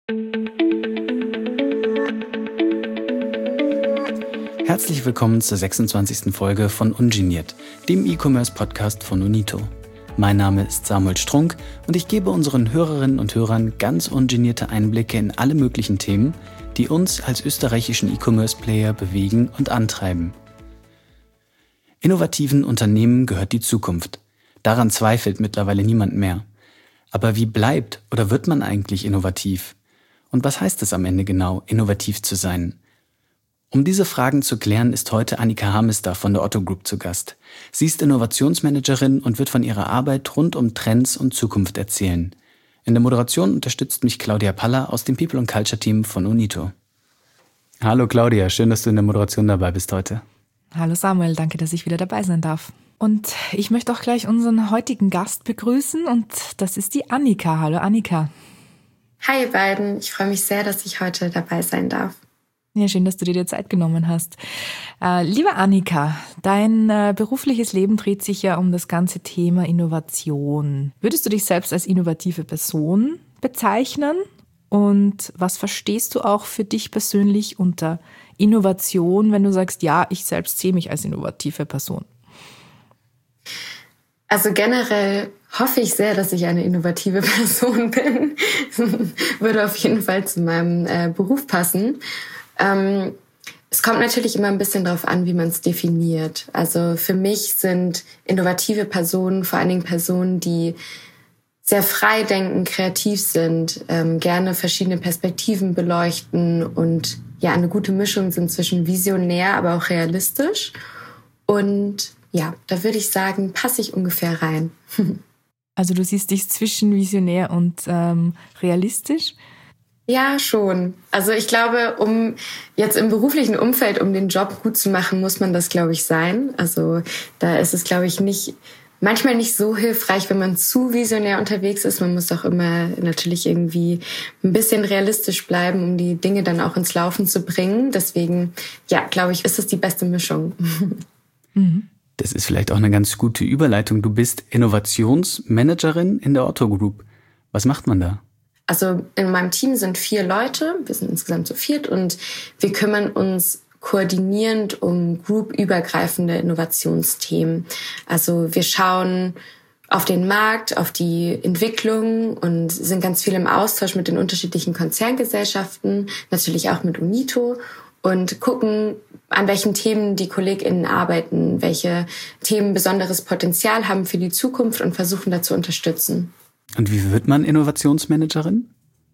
Herzlich willkommen zur 26. Folge von Ungeniert, dem E-Commerce-Podcast von Unito. Mein Name ist Samuel Strunk und ich gebe unseren Hörerinnen und Hörern ganz ungenierte Einblicke in alle möglichen Themen, die uns als österreichischen E-Commerce-Player bewegen und antreiben. Innovativen Unternehmen gehört die Zukunft. Daran zweifelt mittlerweile niemand mehr. Aber wie bleibt oder wird man eigentlich innovativ? Und was heißt es am Ende genau, innovativ zu sein? Um diese Fragen zu klären, ist heute Annika Hamester von der Otto Group zu Gast. Sie ist Innovationsmanagerin und wird von ihrer Arbeit rund um Trends und Zukunft erzählen. In der Moderation unterstützt mich Claudia Paller aus dem People & Culture Team von Unito. Hallo Claudia, schön, dass du in der Moderation dabei bist heute. Hallo Samuel, danke, dass ich wieder dabei sein darf. Und ich möchte auch gleich unseren heutigen Gast begrüßen und das ist die Annika. Hallo Annika. Hi ihr beiden, ich freue mich sehr, dass ich heute dabei sein darf. Ja, schön, dass du dir die Zeit genommen hast. Liebe Annika, dein berufliches Leben dreht sich ja um das ganze Thema Innovation. Würdest du dich selbst als innovative Person bezeichnen? Und was verstehst du auch für dich persönlich unter Innovation, wenn du sagst, ja, ich selbst sehe mich als innovative Person? Also generell hoffe ich sehr, dass ich eine innovative Person bin. Würde auf jeden Fall zu meinem Beruf passen. Es kommt natürlich immer ein bisschen darauf an, wie man es definiert. Also für mich sind innovative Personen vor allen Dingen Personen, die sehr frei denken, kreativ sind, gerne verschiedene Perspektiven beleuchten und ja, eine gute Mischung sind zwischen visionär, aber auch realistisch. Und ja, da würde ich sagen, passe ich ungefähr rein. Also du siehst dich zwischen visionär und realistisch? Ja, schon. Also ich glaube, um jetzt im beruflichen Umfeld, um den Job gut zu machen, muss man das, glaube ich, sein. Also da ist es, glaube ich, manchmal nicht so hilfreich, wenn man zu visionär unterwegs ist. Man muss auch immer natürlich irgendwie ein bisschen realistisch bleiben, um die Dinge dann auch ins Laufen zu bringen. Deswegen, ja, glaube ich, ist es die beste Mischung. Mhm. Das ist vielleicht auch eine ganz gute Überleitung. Du bist Innovationsmanagerin in der Otto Group. Was macht man da? Also in meinem Team sind 4 Leute, wir sind insgesamt zu 4 und wir kümmern uns koordinierend um groupübergreifende Innovationsthemen. Also wir schauen auf den Markt, auf die Entwicklung und sind ganz viel im Austausch mit den unterschiedlichen Konzerngesellschaften, natürlich auch mit Unito und gucken, an welchen Themen die KollegInnen arbeiten, welche Themen besonderes Potenzial haben für die Zukunft und versuchen da zu unterstützen. Und wie wird man Innovationsmanagerin?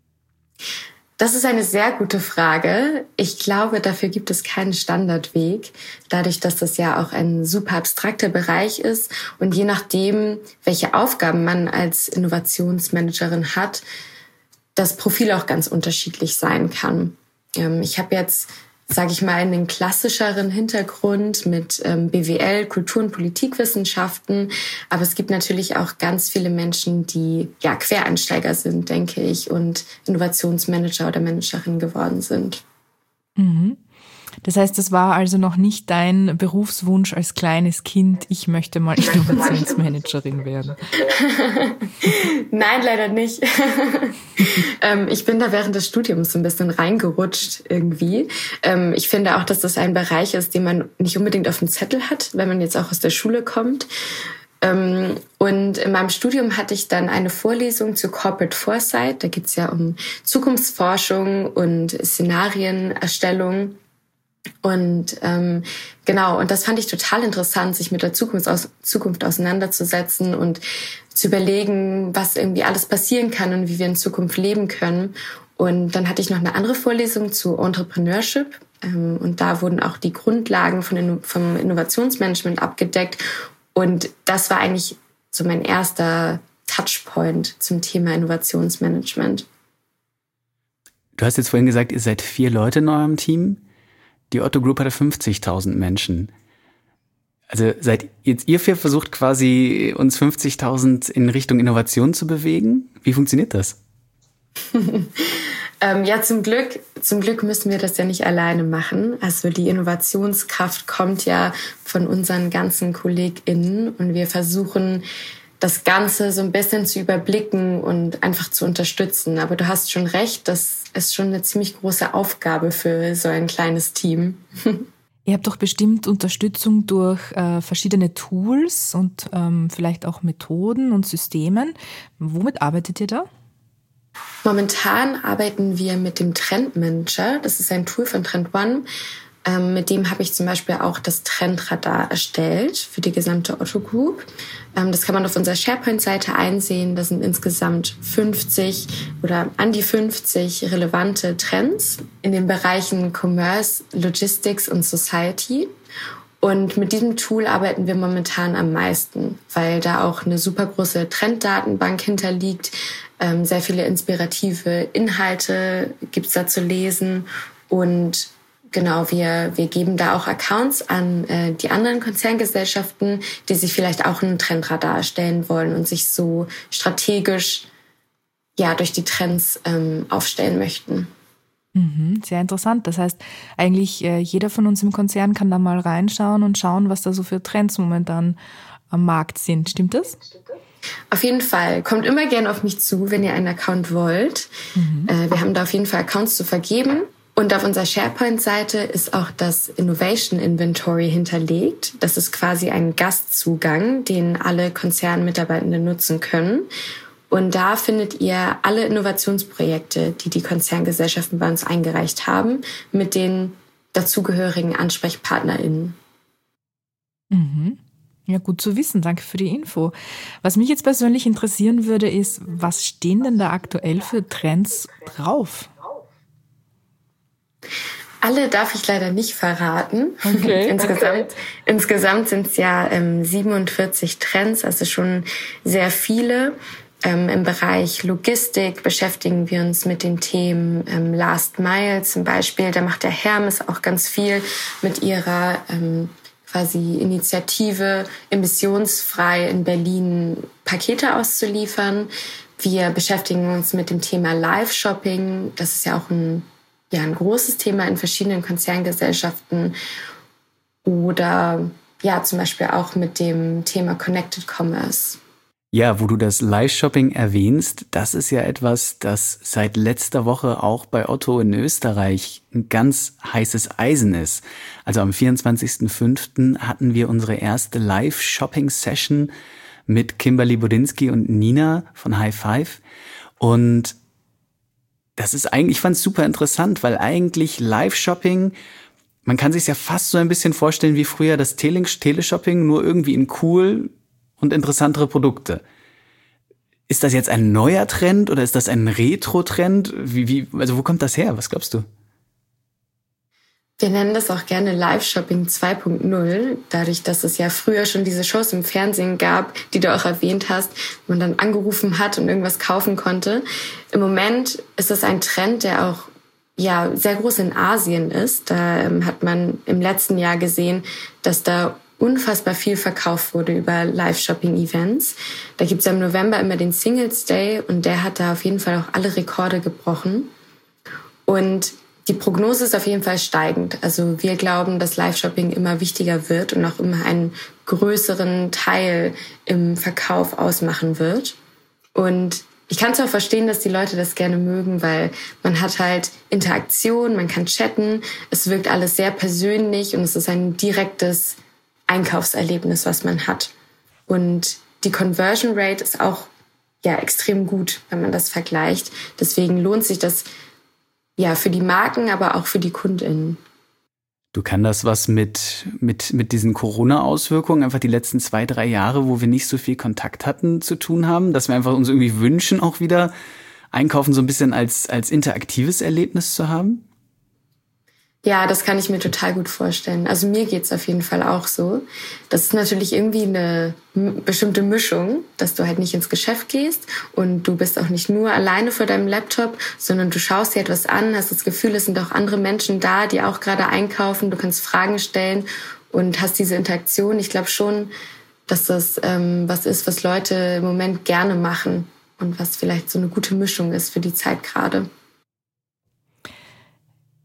Das ist eine sehr gute Frage. Ich glaube, dafür gibt es keinen Standardweg, dadurch, dass das ja auch ein super abstrakter Bereich ist und je nachdem, welche Aufgaben man als Innovationsmanagerin hat, das Profil auch ganz unterschiedlich sein kann. Ich habe jetzt, sage ich mal, einen klassischeren Hintergrund mit BWL, Kultur- und Politikwissenschaften. Aber es gibt natürlich auch ganz viele Menschen, die ja Quereinsteiger sind, denke ich, und Innovationsmanager oder Managerin geworden sind. Mhm. Das heißt, das war also noch nicht dein Berufswunsch als kleines Kind, ich möchte mal Innovationsmanagerin werden. Nein, leider nicht. Ich bin da während des Studiums so ein bisschen reingerutscht irgendwie. Ich finde auch, dass das ein Bereich ist, den man nicht unbedingt auf dem Zettel hat, wenn man jetzt auch aus der Schule kommt. Und in meinem Studium hatte ich dann eine Vorlesung zu Corporate Foresight. Da geht es ja um Zukunftsforschung und Szenarienerstellung. Und genau, und das fand ich total interessant, sich mit der Zukunft auseinanderzusetzen und zu überlegen, was irgendwie alles passieren kann und wie wir in Zukunft leben können. Und dann hatte ich noch eine andere Vorlesung zu Entrepreneurship. Und da wurden auch die Grundlagen vom Innovationsmanagement abgedeckt. Und das war eigentlich so mein erster Touchpoint zum Thema Innovationsmanagement. Du hast jetzt vorhin gesagt, ihr seid 4 Leute in eurem Team. Die Otto Group hatte 50.000 Menschen. Also seid jetzt ihr 4 versucht quasi uns 50.000 in Richtung Innovation zu bewegen? Wie funktioniert das? Ja, zum Glück müssen wir das ja nicht alleine machen. Also die Innovationskraft kommt ja von unseren ganzen KollegInnen und wir versuchen das Ganze so ein bisschen zu überblicken und einfach zu unterstützen. Aber du hast schon recht, das ist schon eine ziemlich große Aufgabe für so ein kleines Team. Ihr habt doch bestimmt Unterstützung durch verschiedene Tools und vielleicht auch Methoden und Systemen. Womit arbeitet ihr da? Momentan arbeiten wir mit dem Trendmanager. Das ist ein Tool von Trend One. Mit dem habe ich zum Beispiel auch das Trendradar erstellt für die gesamte Otto Group. Das kann man auf unserer SharePoint-Seite einsehen. Das sind insgesamt 50 oder an die 50 relevante Trends in den Bereichen Commerce, Logistics und Society. Und mit diesem Tool arbeiten wir momentan am meisten, weil da auch eine super große Trenddatenbank hinterliegt. Sehr viele inspirative Inhalte gibt's da zu lesen. Und genau, wir geben da auch Accounts an die anderen Konzerngesellschaften, die sich vielleicht auch einen Trendradar erstellen wollen und sich so strategisch durch die Trends aufstellen möchten. Sehr interessant. Das heißt, eigentlich jeder von uns im Konzern kann da mal reinschauen und schauen, was da so für Trends momentan am Markt sind. Stimmt das? Auf jeden Fall. Kommt immer gerne auf mich zu, wenn ihr einen Account wollt. Wir haben da auf jeden Fall Accounts zu vergeben. Und auf unserer SharePoint-Seite ist auch das Innovation Inventory hinterlegt. Das ist quasi ein Gastzugang, den alle Konzernmitarbeitenden nutzen können. Und da findet ihr alle Innovationsprojekte, die die Konzerngesellschaften bei uns eingereicht haben, mit den dazugehörigen AnsprechpartnerInnen. Ja, gut zu wissen. Danke für die Info. Was mich jetzt persönlich interessieren würde, ist, was stehen denn da aktuell für Trends drauf? Alle darf ich leider nicht verraten. Okay. Insgesamt sind es ja 47 Trends, also schon sehr viele. Im Bereich Logistik beschäftigen wir uns mit den Themen Last Mile zum Beispiel. Da macht der Hermes auch ganz viel mit ihrer quasi Initiative, emissionsfrei in Berlin Pakete auszuliefern. Wir beschäftigen uns mit dem Thema Live-Shopping. Das ist ja auch ein großes Thema in verschiedenen Konzerngesellschaften. Oder zum Beispiel auch mit dem Thema Connected Commerce. Ja, wo du das Live-Shopping erwähnst, das ist ja etwas, das seit letzter Woche auch bei Otto in Österreich ein ganz heißes Eisen ist. Also am 24.05. hatten wir unsere erste Live-Shopping-Session mit Kimberly Budinski und Nina von High Five. Und das ist eigentlich, ich fand es super interessant, weil eigentlich Live-Shopping, man kann sich ja fast so ein bisschen vorstellen wie früher das Teleshopping, nur irgendwie in cool und interessantere Produkte. Ist das jetzt ein neuer Trend oder ist das ein Retro-Trend? Also wo kommt das her? Was glaubst du? Wir nennen das auch gerne Live-Shopping 2.0, dadurch, dass es ja früher schon diese Shows im Fernsehen gab, die du auch erwähnt hast, wo man dann angerufen hat und irgendwas kaufen konnte. Im Moment ist es ein Trend, der auch sehr groß in Asien ist. Da hat man im letzten Jahr gesehen, dass da unfassbar viel verkauft wurde über Live-Shopping-Events. Da gibt's ja im November immer den Singles Day und der hat da auf jeden Fall auch alle Rekorde gebrochen. Und die Prognose ist auf jeden Fall steigend. Also wir glauben, dass Live-Shopping immer wichtiger wird und auch immer einen größeren Teil im Verkauf ausmachen wird. Und ich kann es auch verstehen, dass die Leute das gerne mögen, weil man hat halt Interaktion, man kann chatten, es wirkt alles sehr persönlich und es ist ein direktes Einkaufserlebnis, was man hat. Und die Conversion Rate ist auch extrem gut, wenn man das vergleicht. Deswegen lohnt sich das für die Marken, aber auch für die KundInnen. Du, kann das was mit diesen Corona-Auswirkungen, einfach die letzten 2-3 Jahre, wo wir nicht so viel Kontakt hatten, zu tun haben, dass wir einfach uns irgendwie wünschen, auch wieder Einkaufen so ein bisschen als interaktives Erlebnis zu haben? Ja, das kann ich mir total gut vorstellen. Also mir geht's auf jeden Fall auch so. Das ist natürlich irgendwie eine bestimmte Mischung, dass du halt nicht ins Geschäft gehst und du bist auch nicht nur alleine vor deinem Laptop, sondern du schaust dir etwas an, hast das Gefühl, es sind auch andere Menschen da, die auch gerade einkaufen. Du kannst Fragen stellen und hast diese Interaktion. Ich glaube schon, dass das was ist, was Leute im Moment gerne machen und was vielleicht so eine gute Mischung ist für die Zeit gerade.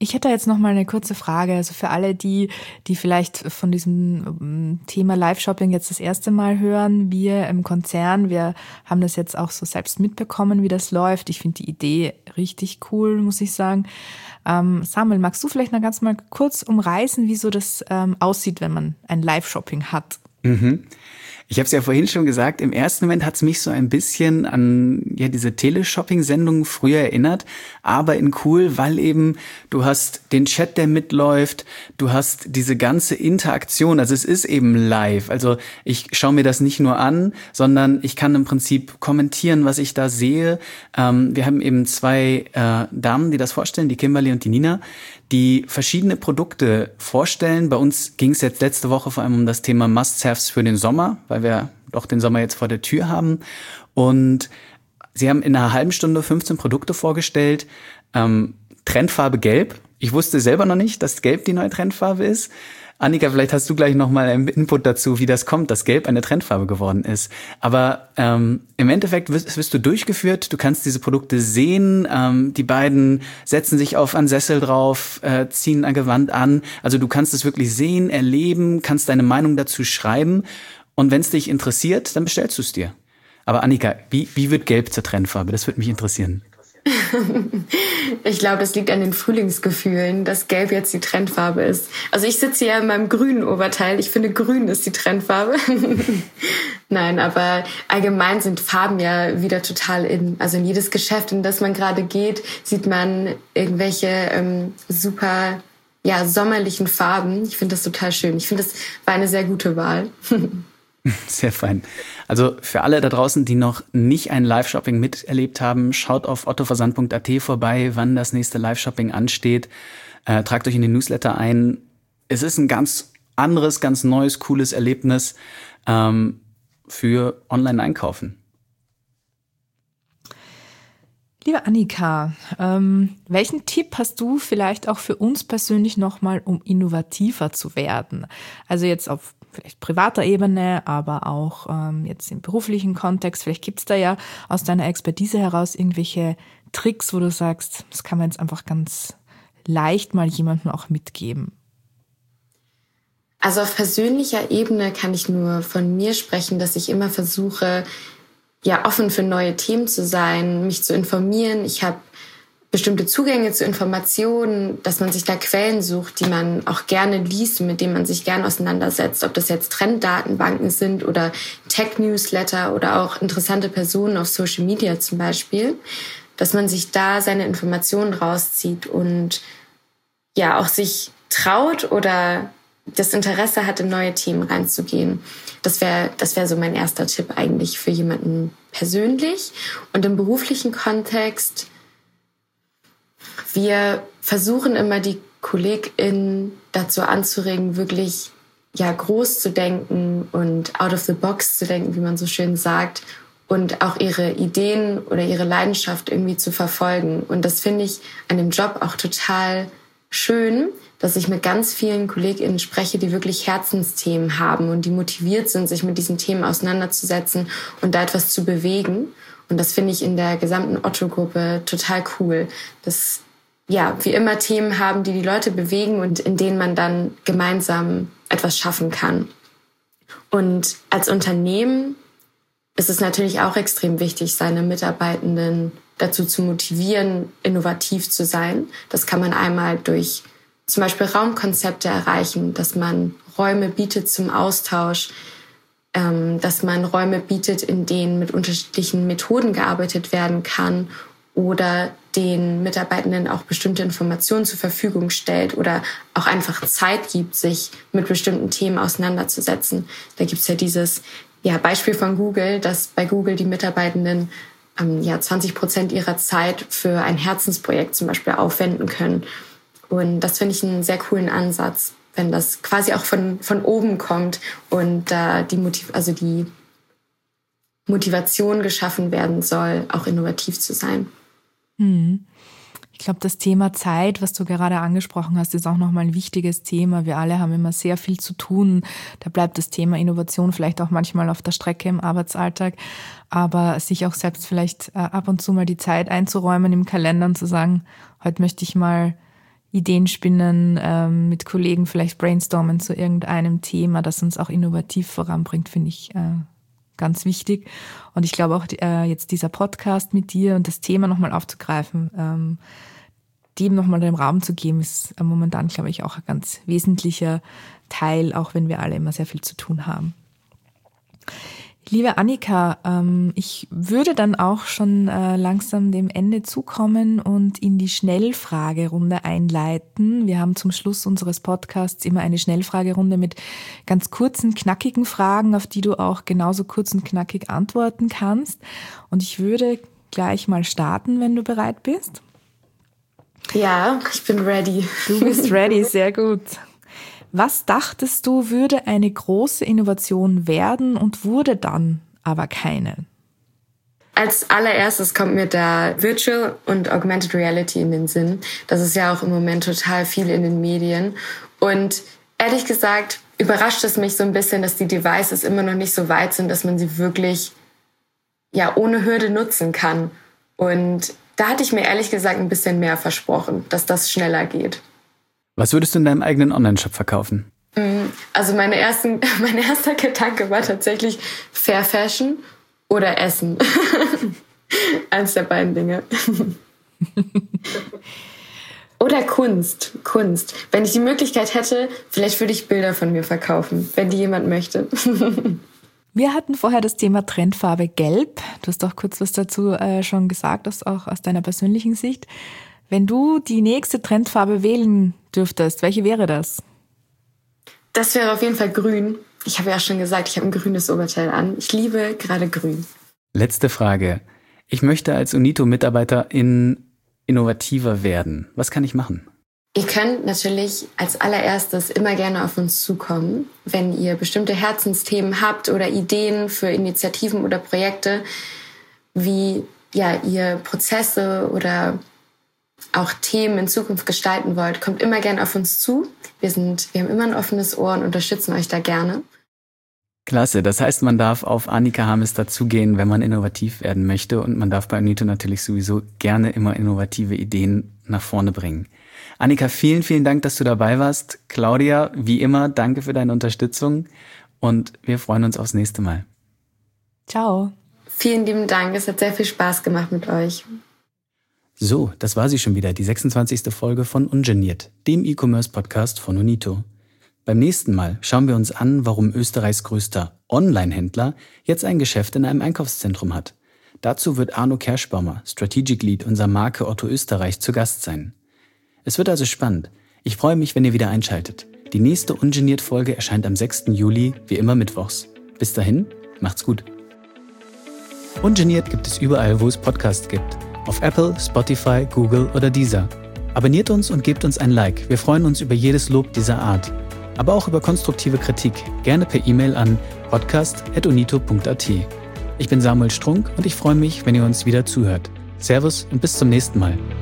Ich hätte jetzt noch mal eine kurze Frage, also für alle, die vielleicht von diesem Thema Live-Shopping jetzt das erste Mal hören. Wir im Konzern, wir haben das jetzt auch so selbst mitbekommen, wie das läuft. Ich finde die Idee richtig cool, muss ich sagen. Samuel, magst du vielleicht noch ganz mal kurz umreißen, wie so das aussieht, wenn man ein Live-Shopping hat? Mhm. Ich habe es ja vorhin schon gesagt, im ersten Moment hat es mich so ein bisschen an diese Teleshopping-Sendungen früher erinnert, aber in cool, weil eben du hast den Chat, der mitläuft, du hast diese ganze Interaktion, also es ist eben live, also ich schaue mir das nicht nur an, sondern ich kann im Prinzip kommentieren, was ich da sehe. Wir haben eben zwei Damen, die das vorstellen, die Kimberly und die Nina, die verschiedene Produkte vorstellen. Bei uns ging es jetzt letzte Woche vor allem um das Thema Must-Haves für den Sommer, weil wir doch den Sommer jetzt vor der Tür haben. Und sie haben in einer halben Stunde 15 Produkte vorgestellt. Trendfarbe Gelb. Ich wusste selber noch nicht, dass Gelb die neue Trendfarbe ist. Annika, vielleicht hast du gleich noch mal einen Input dazu, wie das kommt, dass Gelb eine Trendfarbe geworden ist. Aber im Endeffekt wirst du durchgeführt, du kannst diese Produkte sehen, die beiden setzen sich auf einen Sessel drauf, ziehen ein Gewand an. Also du kannst es wirklich sehen, erleben, kannst deine Meinung dazu schreiben. Und wenn es dich interessiert, dann bestellst du es dir. Aber Annika, wie wird Gelb zur Trendfarbe? Das würde mich interessieren. Ich glaube, das liegt an den Frühlingsgefühlen, dass Gelb jetzt die Trendfarbe ist. Also ich sitze ja in meinem grünen Oberteil. Ich finde, grün ist die Trendfarbe. Nein, aber allgemein sind Farben ja wieder total in. Also in jedes Geschäft, in das man gerade geht, sieht man irgendwelche super sommerlichen Farben. Ich finde das total schön. Ich finde, das war eine sehr gute Wahl. Sehr fein. Also für alle da draußen, die noch nicht ein Live-Shopping miterlebt haben, schaut auf ottoversand.at vorbei, wann das nächste Live-Shopping ansteht. Tragt euch in den Newsletter ein. Es ist ein ganz anderes, ganz neues, cooles Erlebnis für Online-Einkaufen. Liebe Annika, welchen Tipp hast du vielleicht auch für uns persönlich nochmal, um innovativer zu werden? Also jetzt auf vielleicht privater Ebene, aber auch jetzt im beruflichen Kontext. Vielleicht gibt's da ja aus deiner Expertise heraus irgendwelche Tricks, wo du sagst, das kann man jetzt einfach ganz leicht mal jemandem auch mitgeben. Also auf persönlicher Ebene kann ich nur von mir sprechen, dass ich immer versuche, offen für neue Themen zu sein, mich zu informieren. Ich habe bestimmte Zugänge zu Informationen, dass man sich da Quellen sucht, die man auch gerne liest und mit denen man sich gerne auseinandersetzt. Ob das jetzt Trenddatenbanken sind oder Tech-Newsletter oder auch interessante Personen auf Social Media zum Beispiel, dass man sich da seine Informationen rauszieht und auch sich traut oder das Interesse hat, in neue Themen reinzugehen. Das wäre so mein erster Tipp eigentlich für jemanden persönlich. Und im beruflichen Kontext, wir versuchen immer die KollegInnen dazu anzuregen, wirklich groß zu denken und out of the box zu denken, wie man so schön sagt, und auch ihre Ideen oder ihre Leidenschaft irgendwie zu verfolgen. Und das finde ich an dem Job auch total schön, dass ich mit ganz vielen KollegInnen spreche, die wirklich Herzensthemen haben und die motiviert sind, sich mit diesen Themen auseinanderzusetzen und da etwas zu bewegen. Und das finde ich in der gesamten Otto-Gruppe total cool, dass wir immer Themen haben, die die Leute bewegen und in denen man dann gemeinsam etwas schaffen kann. Und als Unternehmen ist es natürlich auch extrem wichtig, seine Mitarbeitenden dazu zu motivieren, innovativ zu sein. Das kann man einmal durch zum Beispiel Raumkonzepte erreichen, dass man Räume bietet zum Austausch, dass man Räume bietet, in denen mit unterschiedlichen Methoden gearbeitet werden kann oder den Mitarbeitenden auch bestimmte Informationen zur Verfügung stellt oder auch einfach Zeit gibt, sich mit bestimmten Themen auseinanderzusetzen. Da gibt's ja dieses Beispiel von Google, dass bei Google die Mitarbeitenden 20% ihrer Zeit für ein Herzensprojekt zum Beispiel aufwenden können. Und das finde ich einen sehr coolen Ansatz, wenn das quasi auch von oben kommt und die Motivation geschaffen werden soll, auch innovativ zu sein. Ich glaube, das Thema Zeit, was du gerade angesprochen hast, ist auch nochmal ein wichtiges Thema. Wir alle haben immer sehr viel zu tun. Da bleibt das Thema Innovation vielleicht auch manchmal auf der Strecke im Arbeitsalltag. Aber sich auch selbst vielleicht ab und zu mal die Zeit einzuräumen im Kalender und zu sagen, heute möchte ich mal Ideen spinnen, mit Kollegen vielleicht brainstormen zu irgendeinem Thema, das uns auch innovativ voranbringt, finde ich ganz wichtig. Und ich glaube auch jetzt dieser Podcast mit dir und das Thema nochmal aufzugreifen, dem nochmal den Raum zu geben, ist momentan, glaube ich, auch ein ganz wesentlicher Teil, auch wenn wir alle immer sehr viel zu tun haben. Liebe Annika, ich würde dann auch schon langsam dem Ende zukommen und in die Schnellfragerunde einleiten. Wir haben zum Schluss unseres Podcasts immer eine Schnellfragerunde mit ganz kurzen, knackigen Fragen, auf die du auch genauso kurz und knackig antworten kannst. Und ich würde gleich mal starten, wenn du bereit bist. Ja, ich bin ready. Du bist ready, sehr gut. Was dachtest du, würde eine große Innovation werden und wurde dann aber keine? Als allererstes kommt mir da Virtual und Augmented Reality in den Sinn. Das ist ja auch im Moment total viel in den Medien. Und ehrlich gesagt überrascht es mich so ein bisschen, dass die Devices immer noch nicht so weit sind, dass man sie wirklich ohne Hürde nutzen kann. Und da hatte ich mir ehrlich gesagt ein bisschen mehr versprochen, dass das schneller geht. Was würdest du in deinem eigenen Online-Shop verkaufen? Also mein erster Gedanke war tatsächlich Fair Fashion oder Essen. Eins der beiden Dinge. Oder Kunst. Wenn ich die Möglichkeit hätte, vielleicht würde ich Bilder von mir verkaufen, wenn die jemand möchte. Wir hatten vorher das Thema Trendfarbe Gelb. Du hast auch kurz was dazu schon gesagt, auch aus deiner persönlichen Sicht. Wenn du die nächste Trendfarbe wählen dürftest, welche wäre das? Das wäre auf jeden Fall grün. Ich habe ja schon gesagt, ich habe ein grünes Oberteil an. Ich liebe gerade grün. Letzte Frage. Ich möchte als UNITO-Mitarbeiter innovativer werden. Was kann ich machen? Ihr könnt natürlich als allererstes immer gerne auf uns zukommen, wenn ihr bestimmte Herzensthemen habt oder Ideen für Initiativen oder Projekte, wie ihr Prozesse oder auch Themen in Zukunft gestalten wollt, kommt immer gerne auf uns zu. Wir haben immer ein offenes Ohr und unterstützen euch da gerne. Klasse, das heißt, man darf auf Annika Harmester zugehen, wenn man innovativ werden möchte, und man darf bei UNITO natürlich sowieso gerne immer innovative Ideen nach vorne bringen. Annika, vielen, vielen Dank, dass du dabei warst. Claudia, wie immer, danke für deine Unterstützung und wir freuen uns aufs nächste Mal. Ciao. Vielen lieben Dank, es hat sehr viel Spaß gemacht mit euch. So, das war sie schon wieder, die 26. Folge von Ungeniert, dem E-Commerce-Podcast von UNITO. Beim nächsten Mal schauen wir uns an, warum Österreichs größter Online-Händler jetzt ein Geschäft in einem Einkaufszentrum hat. Dazu wird Arno Kerschbaumer, Strategic Lead unserer Marke Otto Österreich, zu Gast sein. Es wird also spannend. Ich freue mich, wenn ihr wieder einschaltet. Die nächste Ungeniert-Folge erscheint am 6. Juli, wie immer mittwochs. Bis dahin, macht's gut. Ungeniert gibt es überall, wo es Podcasts gibt. Auf Apple, Spotify, Google oder Deezer. Abonniert uns und gebt uns ein Like. Wir freuen uns über jedes Lob dieser Art. Aber auch über konstruktive Kritik, gerne per E-Mail an podcast@unito.at. Ich bin Samuel Strunk und ich freue mich, wenn ihr uns wieder zuhört. Servus und bis zum nächsten Mal.